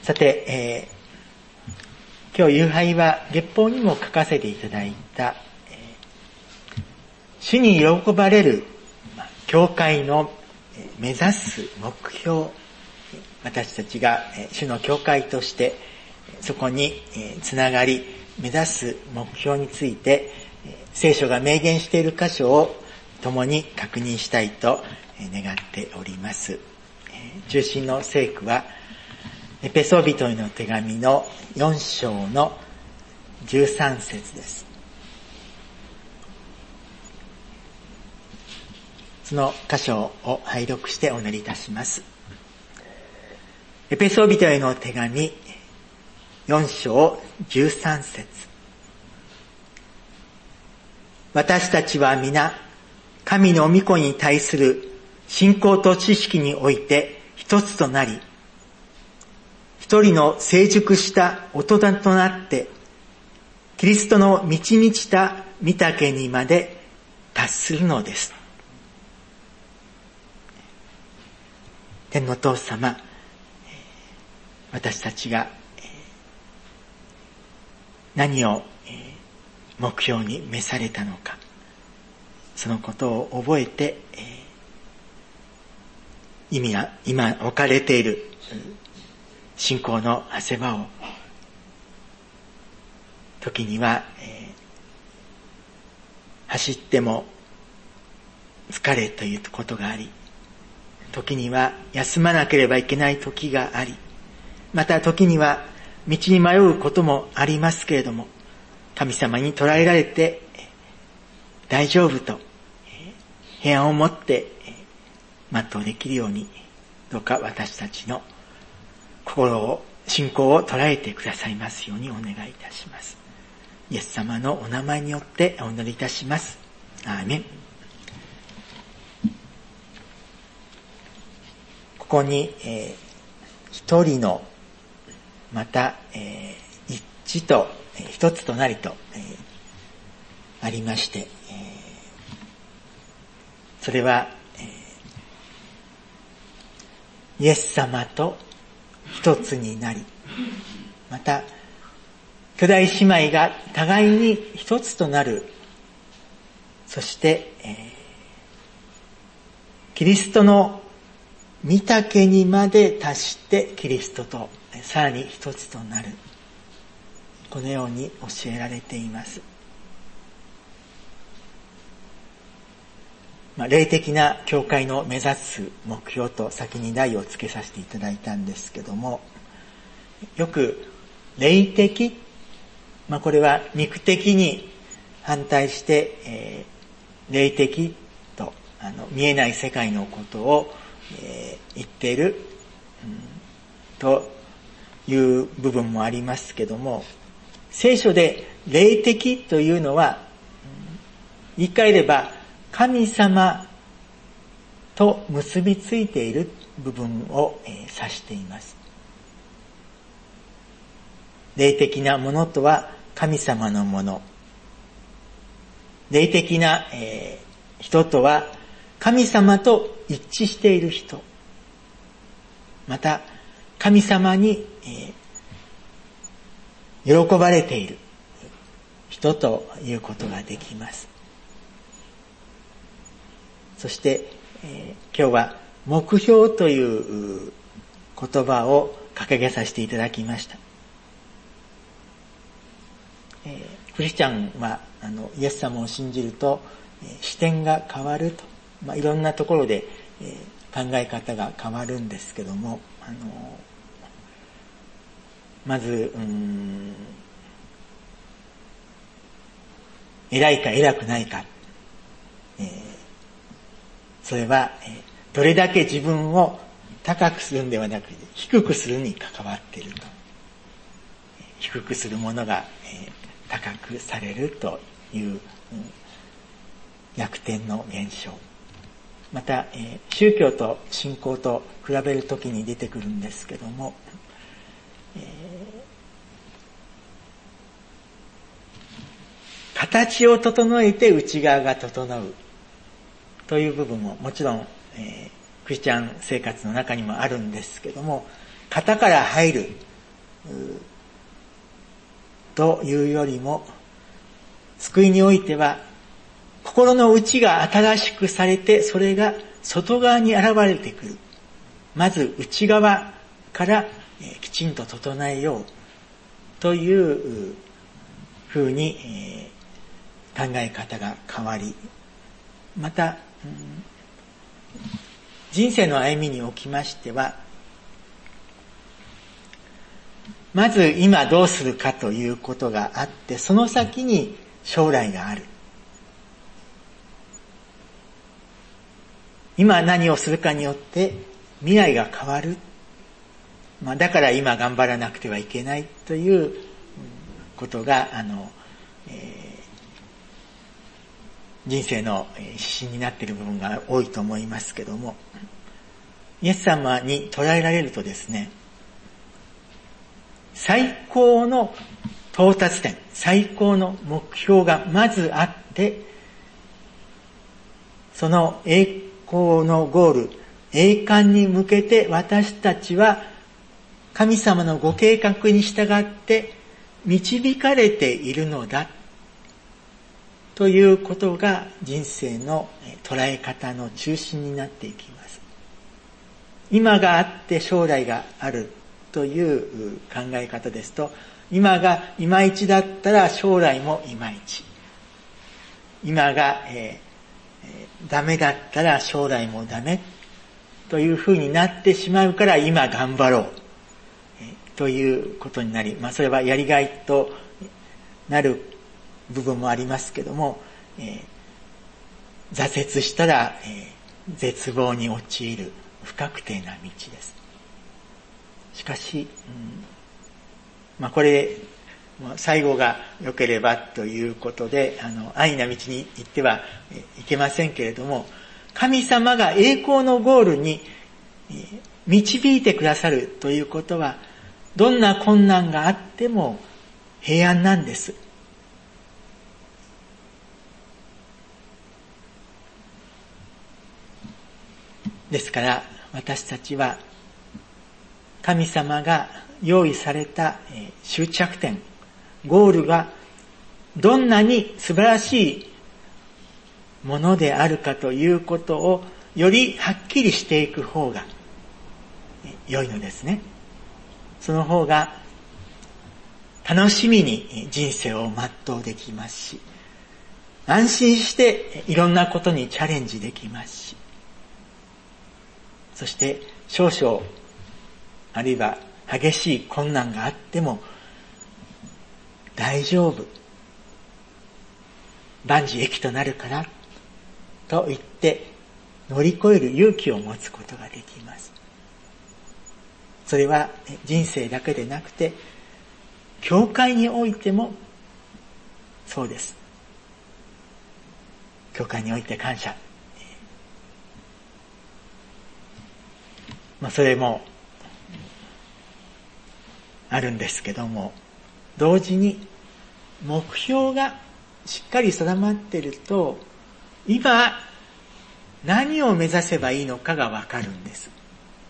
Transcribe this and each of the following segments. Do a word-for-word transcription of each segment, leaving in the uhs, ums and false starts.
さて、えー、今日夕拝は月報にも書かせていただいた、えー、主に喜ばれる、まあ、教会の目指す目標、私たちが、えー、主の教会としてそこに、えー、つながり目指す目標について、えー、聖書が明言している箇所を共に確認したいと願っております。えー、中心の聖句はエペソビトへの手紙のよん章のじゅうさん節です。その箇所を拝読してお祈りいたします。エペソビトへの手紙よん章じゅうさん節。私たちは皆神の御子に対する信仰と知識において一つとなり、一人の成熟した大人となって、キリストの満ち満ちた御岳にまで達するのです。天のお父様、私たちが何を目標に召されたのか、そのことを覚えて、意味が今置かれている信仰の汗場を、時には、えー、走っても疲れということがあり、時には休まなければいけない時があり、また時には道に迷うこともありますけれども、神様に捉えられて大丈夫と平安を持って全うできるように、どうか私たちの心を、信仰を捉えてくださいますようにお願いいたします。イエス様のお名前によってお祈りいたします。アーメン。ここに、えー、一人の、また、えー、一致と、えー、一つとなりと、えー、ありまして、えー、それは、えー、イエス様と一つになり、また兄弟姉妹が互いに一つとなる、そして、えー、キリストの御岳にまで達してキリストとさらに一つとなる、このように教えられています。まあ、霊的な教会の目指す目標と先に題をつけさせていただいたんですけども、よく霊的、まあ、これは肉的に反対して、えー、霊的とあの見えない世界のことを、えー、言っている、うん、という部分もありますけども、聖書で霊的というのは、うん、言い換えれば神様と結びついている部分を指しています。霊的なものとは神様のもの。霊的な人とは神様と一致している人。また神様に喜ばれている人ということができます。そして、えー、今日は目標という言葉を掲げさせていただきました。えー、クリスチャンはあのイエス様を信じると、えー、視点が変わると、まあ、いろんなところで、えー、考え方が変わるんですけども、あのー、まずうーん偉いか偉くないか、えーそれは、どれだけ自分を高くするんではなくて、低くするに関わっていると。低くするものが高くされるという逆転の現象。また、宗教と信仰と比べるときに出てくるんですけども、形を整えて内側が整う。という部分ももちろん、えー、クリスチャン生活の中にもあるんですけども、型から入るというよりも、救いにおいては心の内が新しくされて、それが外側に現れてくる。まず内側からきちんと整えようというふうに考え方が変わり、また人生の歩みにおきましては、まず今どうするかということがあって、その先に将来がある。今何をするかによって未来が変わる。まあ、だから今頑張らなくてはいけないということが、あの、えー、人生の指針になっている部分が多いと思いますけども、イエス様に捉えられるとですね、最高の到達点、最高の目標がまずあって、その栄光のゴール、栄冠に向けて私たちは神様のご計画に従って導かれているのだということが人生の捉え方の中心になっていきます。今があって将来があるという考え方ですと、今がいまいちだったら将来もいまいち。今が、えー、ダメだったら将来もダメというふうになってしまうから、今頑張ろう、えー、ということになり、まあそれはやりがいとなる部分もありますけども、えー、挫折したら、えー、絶望に陥る不確定な道です。しかし、うんまあ、これ最後が良ければということで、あの安易な道に行ってはいけませんけれども、神様が栄光のゴールに導いてくださるということは、どんな困難があっても平安なんです。ですから私たちは神様が用意された終着点、ゴールがどんなに素晴らしいものであるかということをよりはっきりしていく方が良いのですね。その方が楽しみに人生を全うできますし、安心していろんなことにチャレンジできますし、そして少々あるいは激しい困難があっても大丈夫、万事益となるからと言って乗り越える勇気を持つことができます。それは人生だけでなくて教会においてもそうです。教会において感謝、まあそれもあるんですけども、同時に目標がしっかり定まっていると、今何を目指せばいいのかがわかるんです。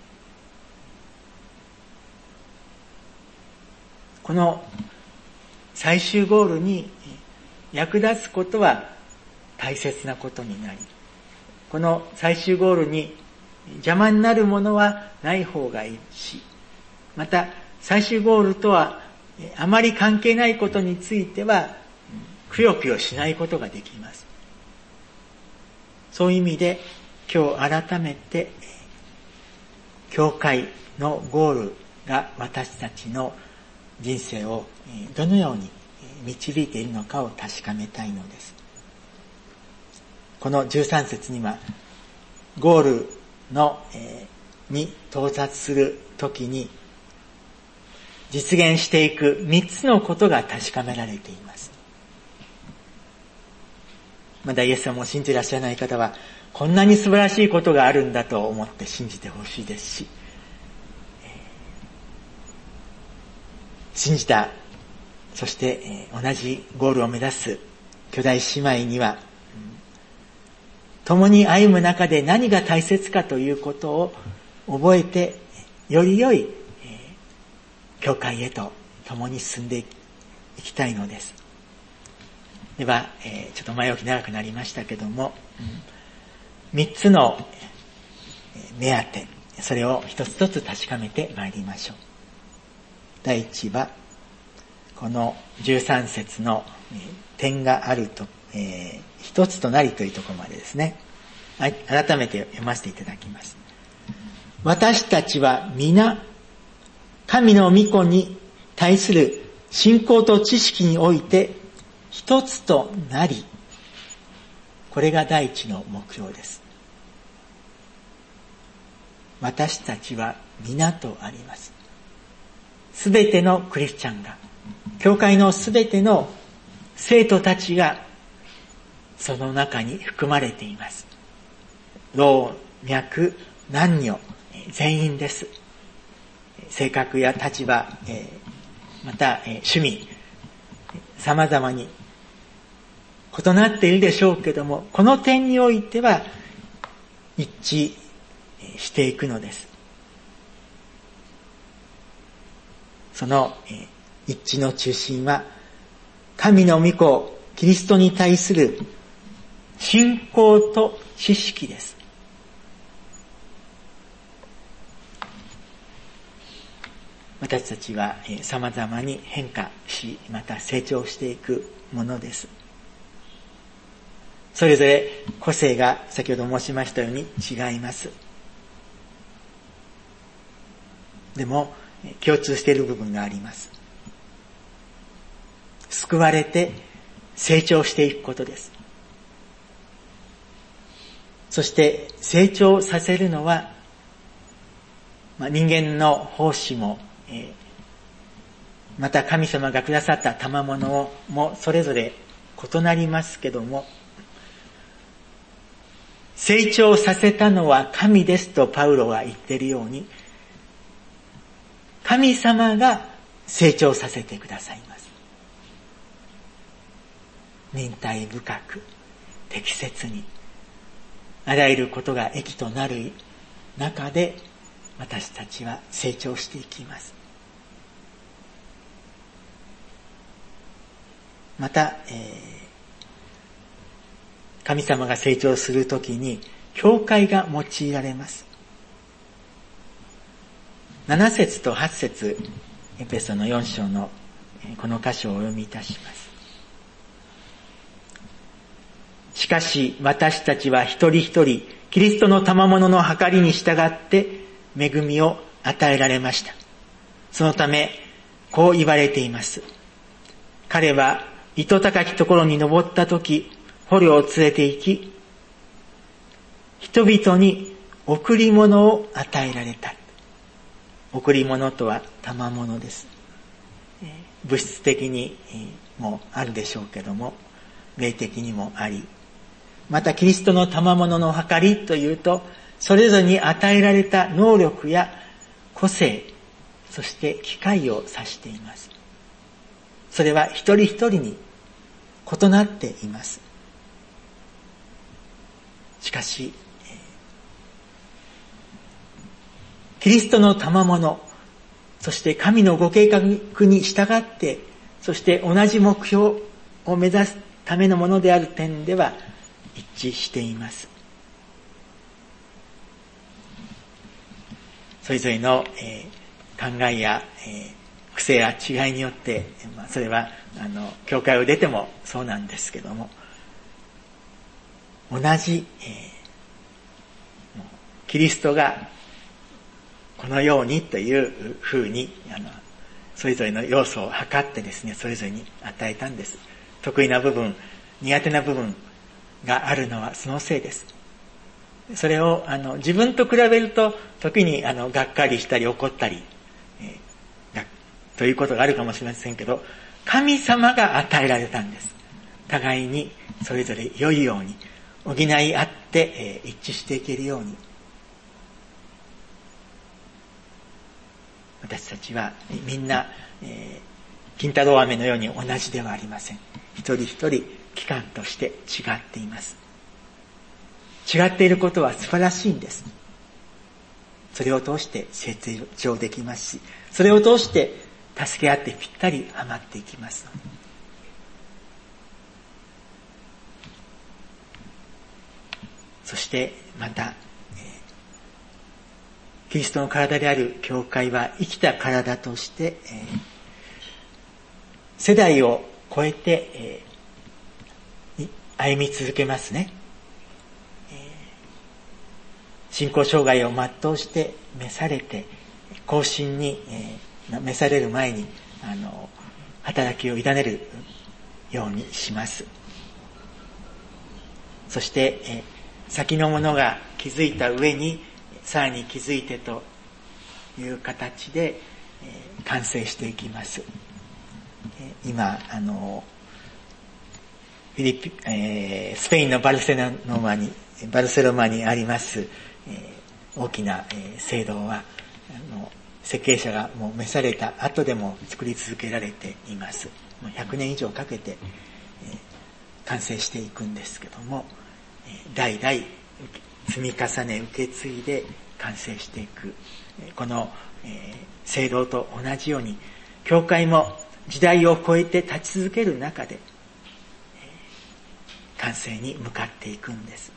この最終ゴールに役立つことは大切なことになり、この最終ゴールに邪魔になるものはない方がいいし、また最終ゴールとはあまり関係ないことについてはくよくよしないことができます。そういう意味で今日改めて教会のゴールが私たちの人生をどのように導いているのかを確かめたいのです。このじゅうさん節にはゴールの、えー、に到達するときに実現していく三つのことが確かめられています。まだイエス様を信じていらっしゃらない方は、こんなに素晴らしいことがあるんだと思って信じてほしいですし、信じた、そして同じゴールを目指す兄弟姉妹には、共に歩む中で何が大切かということを覚えて、より良い教会へと共に進んでいきたいのです。では、えー、ちょっと前置き長くなりましたけども、うん、みっつの目当て、それを一つ一つ確かめてまいりましょう。第一は、このじゅうさん節の点があると、えー、一つとなりというところまでですね。はい、改めて読ませていただきます。私たちは皆、神の御子に対する信仰と知識において一つとなり、これが第一の目標です。私たちは皆とあります。すべてのクリスチャンが、教会のすべての生徒たちがその中に含まれています。老若男女全員です。性格や立場、また趣味、様々に異なっているでしょうけども、この点においては一致していくのです。その一致の中心は、神の御子キリストに対する信仰と知識です。私たちは様々に変化し、また成長していくものです。それぞれ個性が先ほど申しましたように違います。でも共通している部分があります。救われて成長していくことです。そして成長させるのは、まあ、人間の奉仕も、えー、また神様がくださった賜物もそれぞれ異なりますけども、成長させたのは神ですとパウロが言っているように、神様が成長させてくださいます。忍耐深く、適切に、あらゆることが益となる中で、私たちは成長していきます。また、えー、神様が成長するときに、教会が用いられます。なな節とはち節、エペソのよん章のこの箇所をお読みいたします。しかし私たちは一人一人キリストの賜物の計りに従って恵みを与えられました。そのためこう言われています。彼は糸高きところに登ったとき、捕虜を連れて行き、人々に贈り物を与えられた。贈り物とは賜物です。物質的にもあるでしょうけども、霊的にもあり、またキリストの賜物の計りというと、それぞれに与えられた能力や個性、そして機会を指しています。それは一人一人に異なっています。しかし、キリストの賜物、そして神のご計画に従って、そして同じ目標を目指すためのものである点では一致しています。それぞれの、えー、考えや、えー、癖や違いによって、まあ、それはあの教会を出てもそうなんですけども、同じ、えー、キリストがこのようにというふうにあのそれぞれの要素を測ってですね、それぞれに与えたんです。得意な部分、苦手な部分があるのはそのせいです。それをあの自分と比べると時にあのがっかりしたり怒ったり、えー、ということがあるかもしれませんけど、神様が与えられたんです。互いにそれぞれ良いように補い合って、えー、一致していけるように、私たちはみんな、えー、金太郎飴のように同じではありません。一人一人機関として違っています。違っていることは素晴らしいんです。それを通して成長できますし、それを通して助け合ってぴったりはまっていきます。そしてまた、キリストの体である教会は生きた体として、世代を超えて歩み続けますね。信仰障害を全うして召されて、後進に召される前にあの働きを委ねるようにします。そして先のものが築いた上にさらに築いてという形で完成していきます。今あのフィリピ、えー、スペインのバルセロナにバルセロナにあります、えー、大きな、えー、聖堂はあの設計者がもう召された後でも作り続けられています。もうひゃくねん以上かけて、えー、完成していくんですけども、えー、代々積み重ね受け継いで完成していく、この、えー、聖堂と同じように教会も時代を超えて立ち続ける中で、えー、完成に向かっていくんです。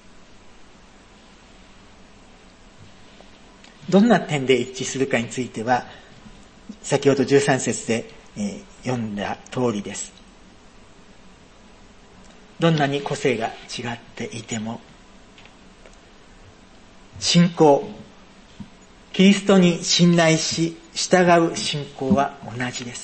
どんな点で一致するかについては先ほどじゅうさん節で、えー、読んだ通りです。どんなに個性が違っていても信仰、キリストに信頼し従う信仰は同じです。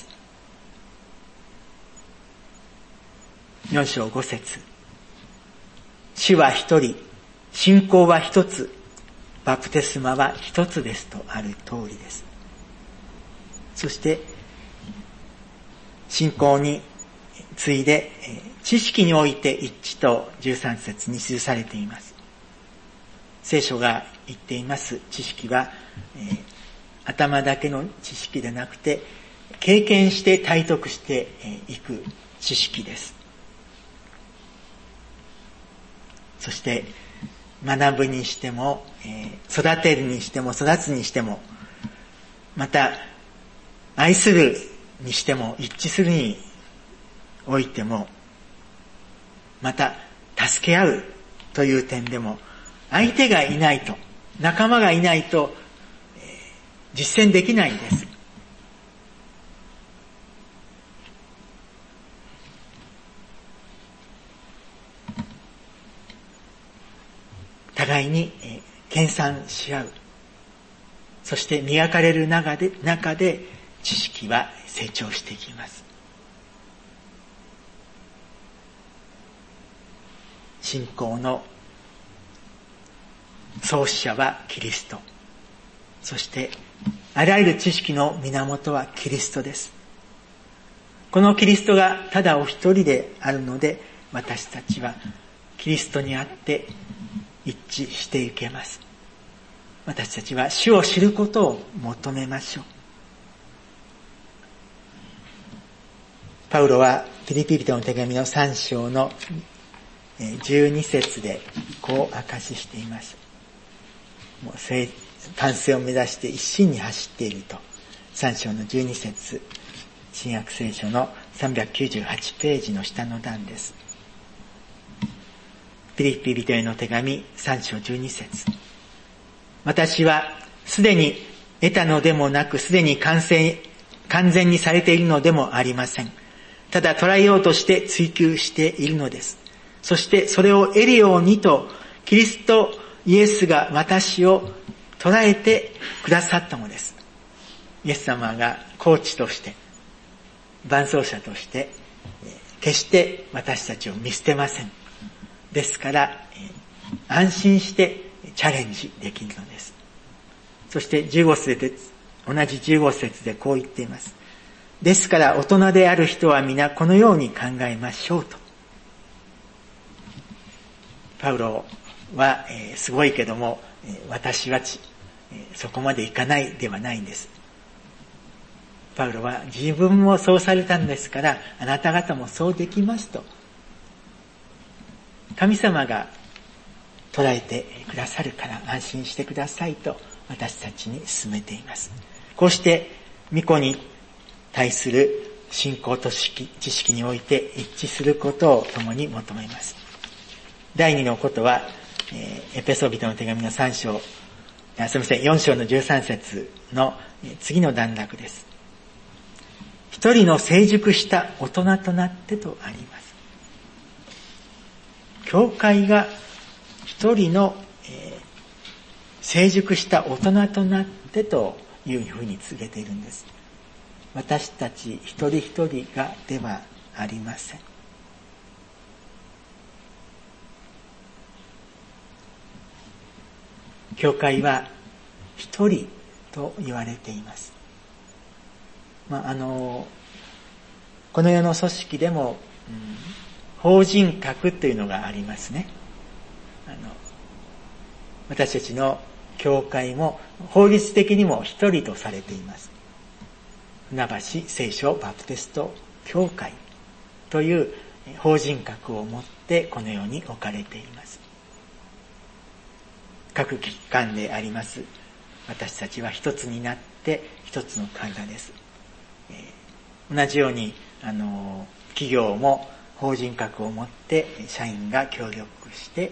よん章ご節、主は一人、信仰は一つ、バプテスマは一つですとある通りです。そして信仰に次いで知識において一致とじゅうさん節に記されています。聖書が言っています知識は、えー、頭だけの知識でなくて経験して体得していく知識です。そして学ぶにしても、えー、育てるにしても育つにしても、また愛するにしても一致するにおいても、また助け合うという点でも相手がいないと、仲間がいないと、えー、実践できないんです。互いに、えー、研鑽し合う。そして磨かれる中で、中で知識は成長していきます。信仰の創始者はキリスト。そしてあらゆる知識の源はキリストです。このキリストがただお一人であるので、私たちはキリストにあって一致していけます。私たちは主を知ることを求めましょう。パウロはフィリピ人の手紙のさん章のじゅうに節でこう証ししています。もう完成を目指して一心に走っていると。さん章のじゅうに節、新約聖書のさんびゃくきゅうじゅうはちページの下の段です。フィリピ人への手紙さん章じゅうに節、私はすでに得たのでもなく、すでに完成完全にされているのでもありません。ただ捉えようとして追求しているのです。そしてそれを得るようにとキリストイエスが私を捉えてくださったのです。イエス様がコーチとして伴走者として決して私たちを見捨てません。ですから安心してチャレンジできるのです。そしてじゅうご節で同じじゅうご節でこう言っています。ですから大人である人は皆このように考えましょうと。パウロは、えー、すごいけども、えー、私はち、えー、そこまでいかないではないんです。パウロは自分もそうされたんですから、あなた方もそうできますと。神様が捉えてくださるから安心してくださいと私たちに勧めています。こうして御子に対する信仰と知識において一致することを共に求めます。第二のことは、えー、エペソビトの手紙のさん章、あ、すみません、よん章のじゅうさん節の次の段落です。一人の成熟した大人となってとあります。教会が一人の、えー、成熟した大人となってというふうに告げているんです。私たち一人一人がではありません。教会は一人と言われています。まあ、あのこの世の組織でも、うん、法人格というのがありますね。あの私たちの教会も法律的にも一人とされています。船橋聖書バプテスト教会という法人格を持ってこの世に置かれています。各機関であります私たちは一つになって一つの体です。えー、同じようにあの企業も法人格を持って社員が協力して、えー、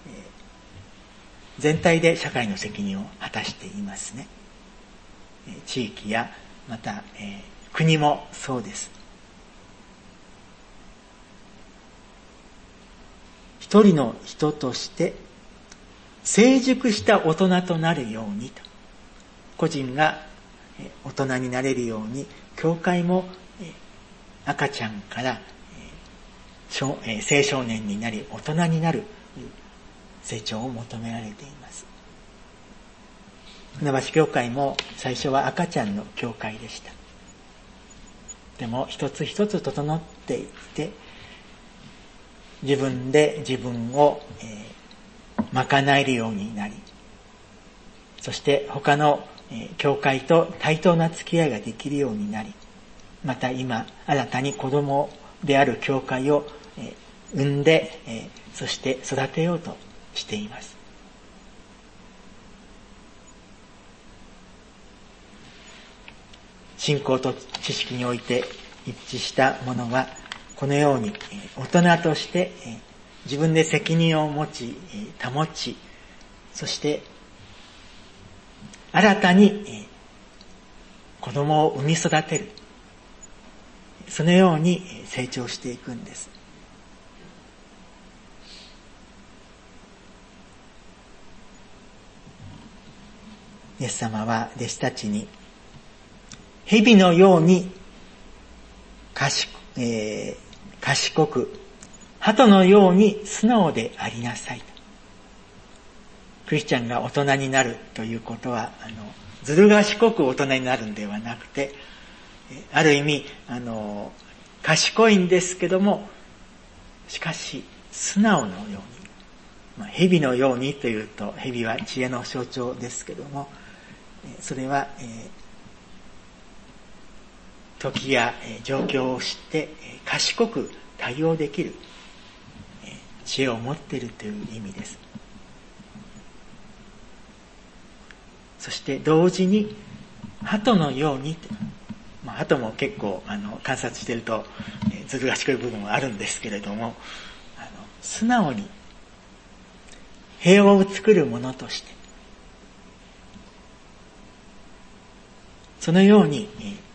全体で社会の責任を果たしていますね。えー、地域やまた、えー、国もそうです。一人の人として成熟した大人となるようにと、個人が大人になれるように教会も赤ちゃんから青少年になり大人になる成長を求められています。船橋教会も最初は赤ちゃんの教会でした。でも一つ一つ整っていって自分で自分を、えー、賄えるようになり、そして他の、えー、教会と対等な付き合いができるようになり、また今新たに子供である教会を、えー、産んで、えー、そして育てようとしています。信仰と知識において一致したものはこのように大人として自分で責任を持ち保ち、そして新たに子供を産み育てる、そのように成長していくんです。イエス様は弟子たちに蛇のように賢、えー、賢く、鳩のように素直でありなさいと。クリスチャンが大人になるということは、あのずる賢く大人になるんではなくて、ある意味あの賢いんですけども、しかし素直のように、まあ、蛇のようにというと、蛇は知恵の象徴ですけども、それは、えー時や状況を知って賢く対応できる知恵を持っているという意味です。そして同時に鳩のように、まあ、鳩も結構あの観察しているとずる賢い部分はあるんですけれども、あの素直に平和を作るものとしてそのように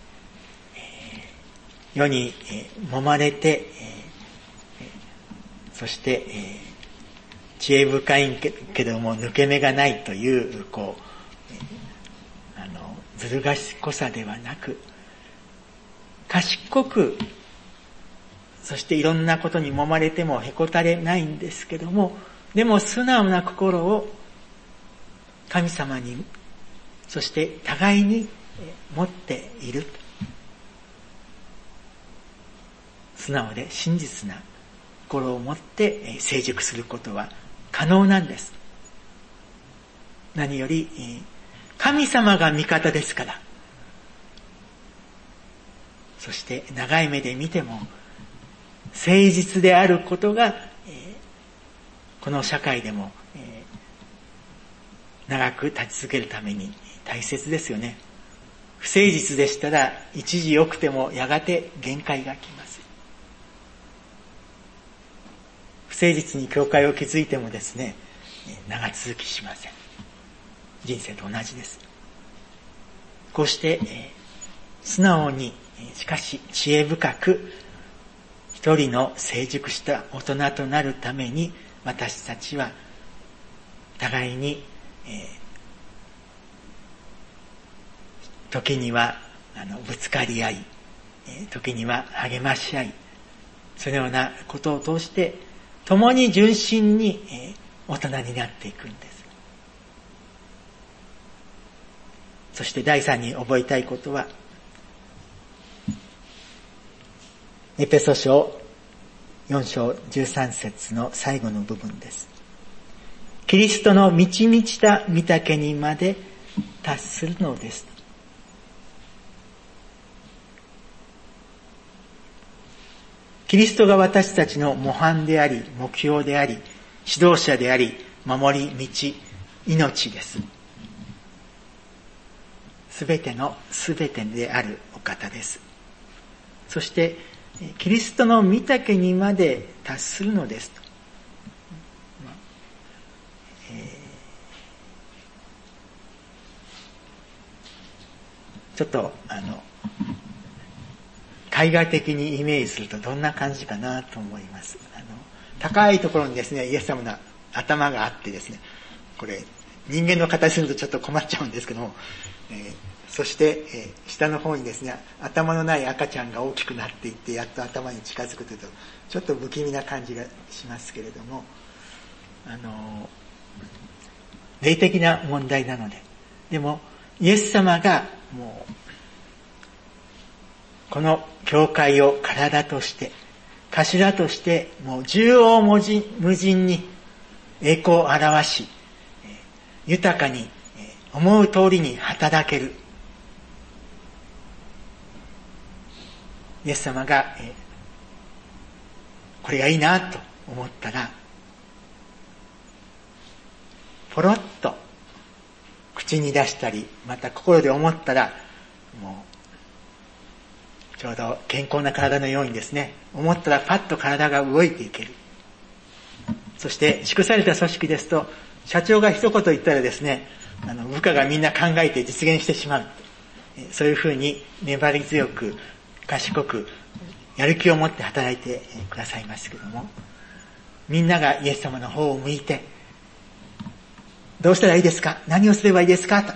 世に揉まれて、そして知恵深いけども抜け目がないというこうあのずる賢さではなく、賢く、そしていろんなことに揉まれてもへこたれないんですけども、でも素直な心を神様に、そして互いに持っている。素直で真実な心を持って成熟することは可能なんです。何より神様が味方ですから、そして長い目で見ても誠実であることがこの社会でも長く立ち続けるために大切ですよね。 不誠実でしたら一時良くてもやがて限界が来ます。不誠実に教会を築いてもですね、長続きしません。人生と同じです。こうして、えー、素直にしかし知恵深く一人の成熟した大人となるために、私たちは互いに、えー、時にはあのぶつかり合い、えー、時には励まし合い、そのようなことを通して共に純真に、えー、大人になっていくんです。そして第三に覚えたいことは、エペソ書よん章じゅうさん節の最後の部分です。キリストの満ち満ちた御岳にまで達するのです。キリストが私たちの模範であり、目標であり、指導者であり、守り道、命です。すべてのすべてであるお方です。そしてキリストの御岳にまで達するのですと、えー、ちょっとあの絵画的にイメージするとどんな感じかなと思います。あの高いところにですね、イエス様の頭があってですね、これ人間の形するとちょっと困っちゃうんですけども、えーそして、えー、下の方にですね、頭のない赤ちゃんが大きくなっていって、やっと頭に近づくというと、ちょっと不気味な感じがしますけれども、あのー、霊的な問題なので、でも、イエス様がもう、この教会を体として、頭として、もう縦横無尽、無尽に栄光を表し、豊かに、思う通りに働ける。イエス様が、えー、これがいいなと思ったら、ポロッと口に出したり、また心で思ったら、もうちょうど健康な体のようにですね、思ったらパッと体が動いていける。そして祝された組織ですと、社長が一言言ったらですね、あの部下がみんな考えて実現してしまう。そういうふうに粘り強く賢くやる気を持って働いてくださいますけども、みんながイエス様の方を向いて、どうしたらいいですか？何をすればいいですか？と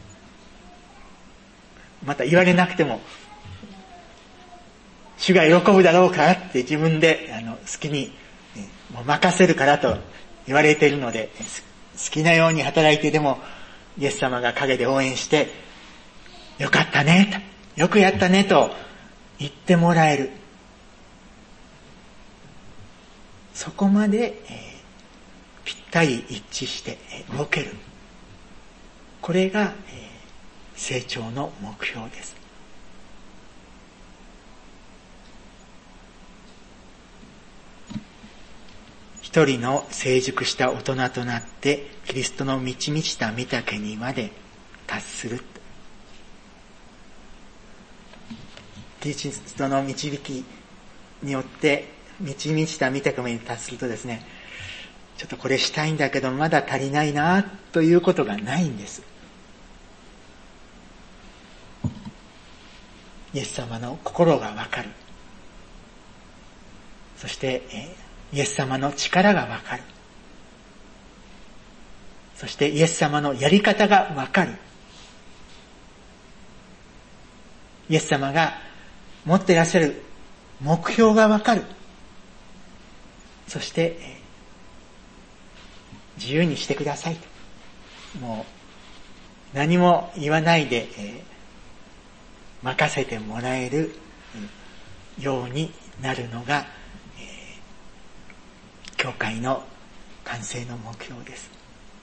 また言われなくても、主が喜ぶだろうからって自分であの好きにもう任せるからと言われているので、好きなように働いてでもイエス様が陰で応援して、よかったねと、よくやったねと言ってもらえる。そこまで、えー、ぴったり一致して動ける。これが、えー、成長の目標です。一人の成熟した大人となってキリストの満ち満ちた御岳にまで達する。キリストの導きによって満ち満ちた御岳に達するとですね、ちょっとこれしたいんだけどまだ足りないなということがないんです。イエス様の心がわかる。そして、えーイエス様の力がわかる。そしてイエス様のやり方がわかる。イエス様が持っていらっしゃる目標がわかる。そして自由にしてくださいと。もう何も言わないで任せてもらえるようになるのが教会の完成の目標です。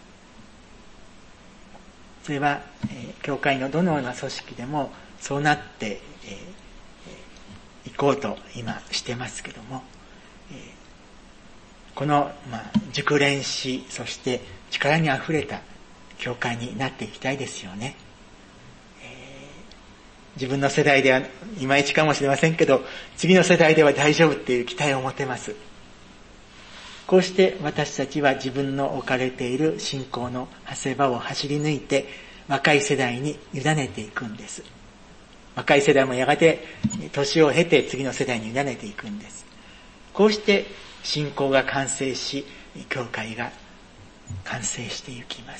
それは、えー、教会のどのような組織でもそうなって、えー、いこうと今してますけども、えー、この、まあ、熟練し、そして力にあふれた教会になっていきたいですよね。え自分の世代ではいまいちかもしれませんけど、次の世代では大丈夫っていう期待を持てます。こうして私たちは自分の置かれている信仰の長谷場を走り抜いて若い世代に委ねていくんです。若い世代もやがて年を経て次の世代に委ねていくんです。こうして信仰が完成し、教会が完成していきます。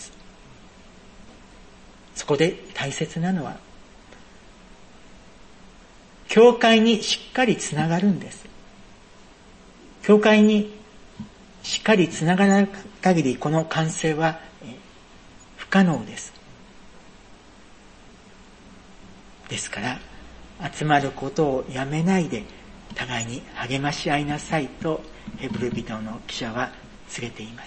そこで大切なのは、教会にしっかりつながるんです。教会にしっかりつながらない限りこの完成は不可能です。ですから集まることをやめないで互いに励まし合いなさいとヘブル人の記者は告げています。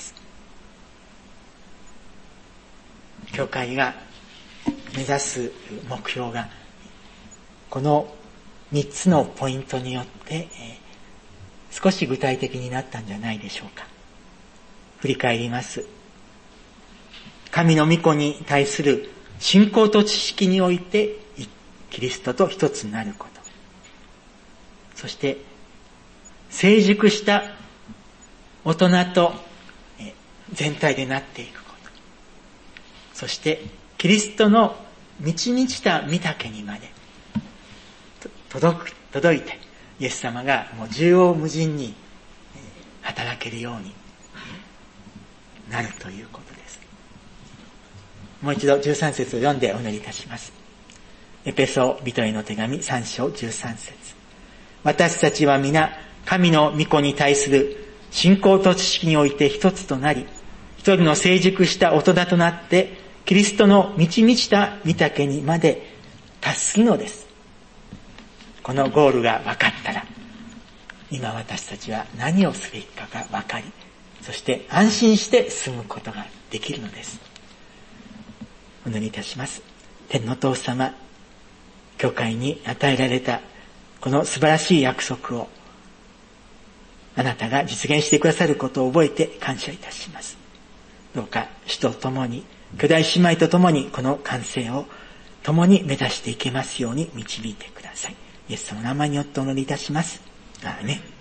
教会が目指す目標がこの三つのポイントによって、えー、少し具体的になったんじゃないでしょうか。振り返ります。神の御子に対する信仰と知識においてキリストと一つになること。そして成熟した大人と全体でなっていくこと。そしてキリストの満ち満ちた御岳にまで届く、届いてイエス様がもう縦横無尽に働けるようになるということです。もう一度じゅうさん節を読んでお祈りいたします。エペソ人への手紙さん章じゅうさん節。私たちは皆神の御子に対する信仰と知識において一つとなり、一人の成熟した大人となってキリストの満ち満ちた御岳にまで達するのです。このゴールが分かったら、今私たちは何をすべきかが分かり、そして安心して進むことができるのです。お祈りいたします。天のお父様、教会に与えられたこの素晴らしい約束をあなたが実現してくださることを覚えて感謝いたします。どうか主と共に、兄弟姉妹と共にこの完成を共に目指していけますように導いてください。イエス様の名前によってお祈りいたします。アーメン。